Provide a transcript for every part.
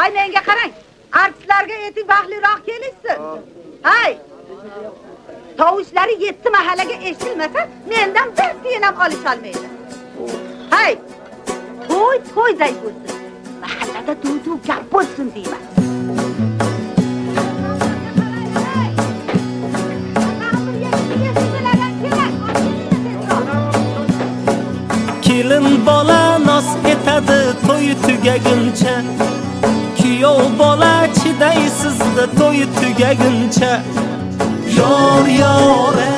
Hay menga qarang. Artistlarga etik baxtliroq kelishsin. Hay. Tovushlari 7 mahallaga eshitilmasa, mendan bir tiyin ham olisholmaydi. Hay. To'yday bo'lsin. Mahallada duv gap bo'lsin deyman. Kelin bola nos etadi to'y tugaguncha. Kuyov bola chidaysizda to'y tugaguncha. Yor yore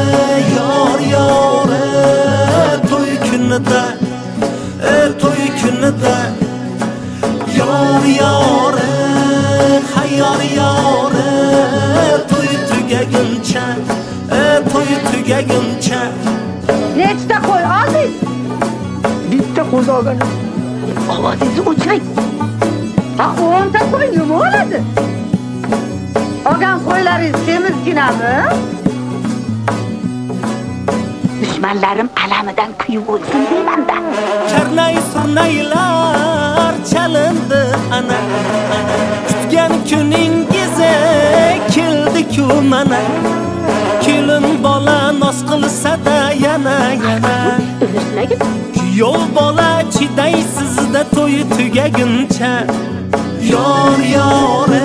to'y kunida to'y kunida yor yore hayyor yore to'y tugaguncha to'y tugaguncha. Nechta qo'y oldingiz? Bitta qo'z olganim. Ovozingizni o'chiring. Ha, 10 ta qo'y nima bo'ladi? Olgan qo'ylaringiz semizginami? Dushmanlarim alamidan kuyib o'lsin deymanda. Charnay surnaylar chalindi ana. Kutgan kuningiz keldi-ku mana. Kelin bola nos qilsa-da yana. Kuyov bola chidaysizda to'y tugaguncha. Yor yore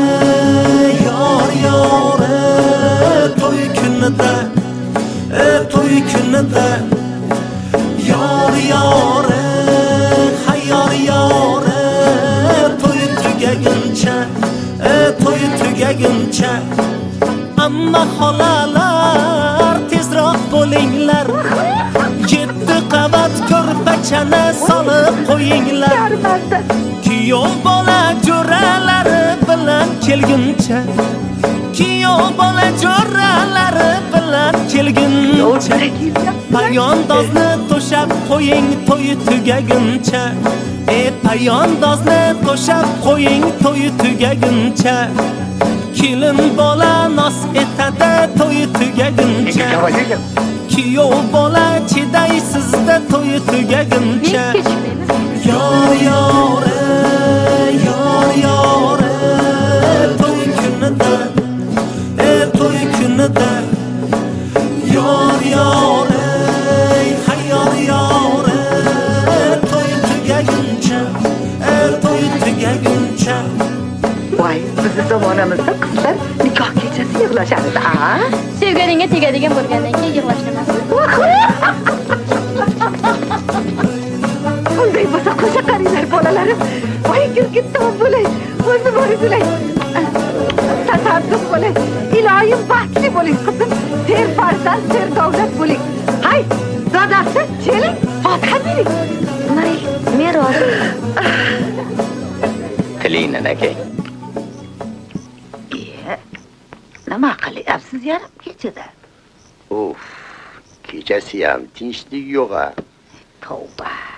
to'y kunida to'y kunida yor yore hayyor yore to'y tugaguncha to'y tugaguncha. Amma xolalar tezroq bo'linglar. 7 qavat ko'rpachani solib qo'yinglar. Kuyov bola jo'ralari bilan kelguncha. Kuyov bola jo'ralari bilan kelguncha. Payondozni to'shab qo'ying to'y tugaguncha. Payondozni to'shab qo'ying to'y tugaguncha. Kelin bola nos etadi to'y tugaguncha. Kuyov bola chidaysizda to'y tugaguncha. Yor yore to'y kunida to'y kunida yor yore hayyor yore to'y tugaguncha to'y tugaguncha. Voy, bizni zamonamizda qizlar nikoh kechasi yig'lashadi, a? Sevganingga tegadigan bo'lgandan keyin yig'lashmasin. Bunday bo'lsa qo'sha qaringlar bolalarim. Voy, girgitton bo'lay. O'zi bo'lay. Tasadduq bo'lay. Iloyim baxtli bo'ling qizim. Ter farzand, ter davlat bo'ling. Hay, dadasi, keling, fotiha bering. Mayli, men rozi. Qiling aka. Nima qilyapsiz yarim kechada? Kechasi ham tinchlik yo'q-a. Tavba.